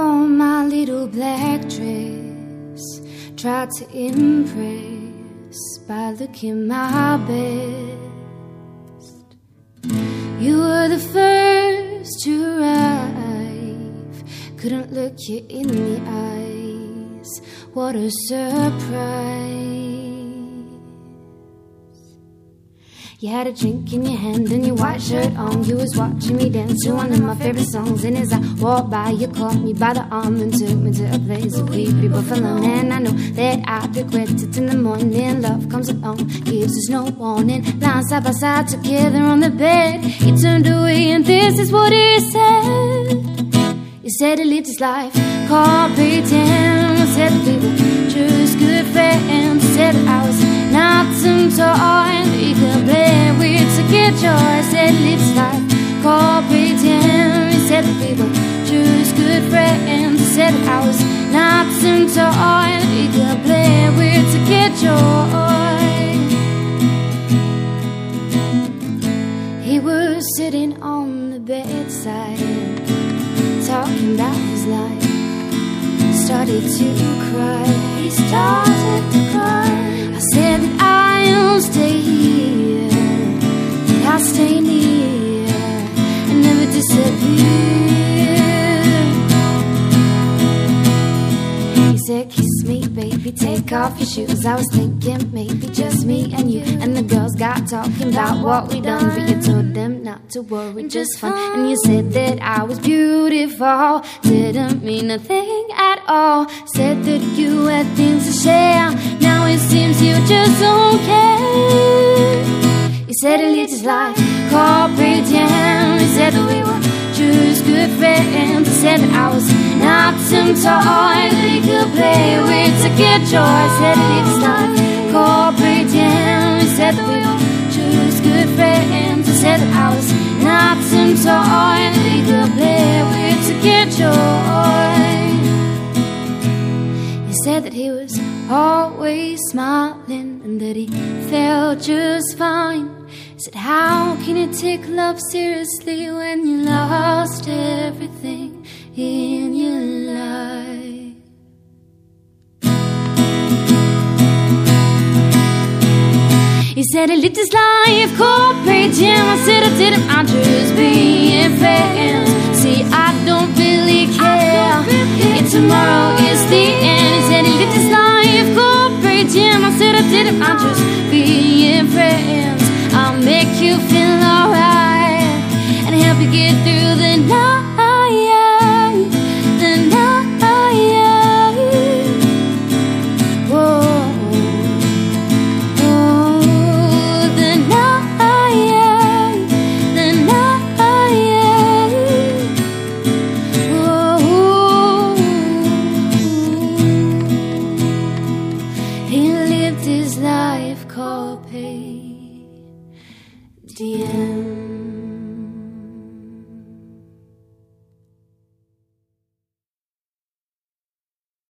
on my little black dress, tried to impress by looking my best. You were the first to arrive, couldn't look you in the eyes. What a surprise. You had a drink in your hand and your white shirt on. You was watching me dance to one of my favorite songs. And as I walked by, you caught me by the arm and took me to a place where we'd be both alone. And I know that I'd regret it in the morning. Love comes along, gives us no warning. Lying side by side together on the bed. He turned away and this is what he said. He said he lived his life, called pretend. He said that we were just good friends. He said that I was not some toy he could play with to get joy. He said he lived his life, called pretend. He said that we were just good friends. He said that I was not some toy he could play with to get joy. He was sitting on the bedside, talking about his life. Started to cry. He started to cry. I said that I'll stay here, that I'll stay near and never disappear. He said, kiss me, baby, take off your shoes. I was thinking maybe just me and you. And the girls got talking about what we done, but you told them not to worry, just fun. And you said that I was beautiful, didn't mean a thing at all. Said that you had things to share, now it seems you just don't care. He said he lived his life, called pretend. He said that we were just good friends. He said that I was not some toy that he could play with to get joy. He said he lived his life, called pretend. He said that we were just good friends. He said that I was not some toy that he could play with to get joy. He said that he was always smiling and that he felt just fine. He said, how can you take love seriously when you lost everything in your life? He said he lived his life, called pretend. I said I didn't, I'm just being friends. See, I don't really care if tomorrow is the end. He said he lived his life, called pretend. I said I didn't, I'm just being friends. I'll make you feel alright and help you get through the night. The night. Whoa. His life called paid the end.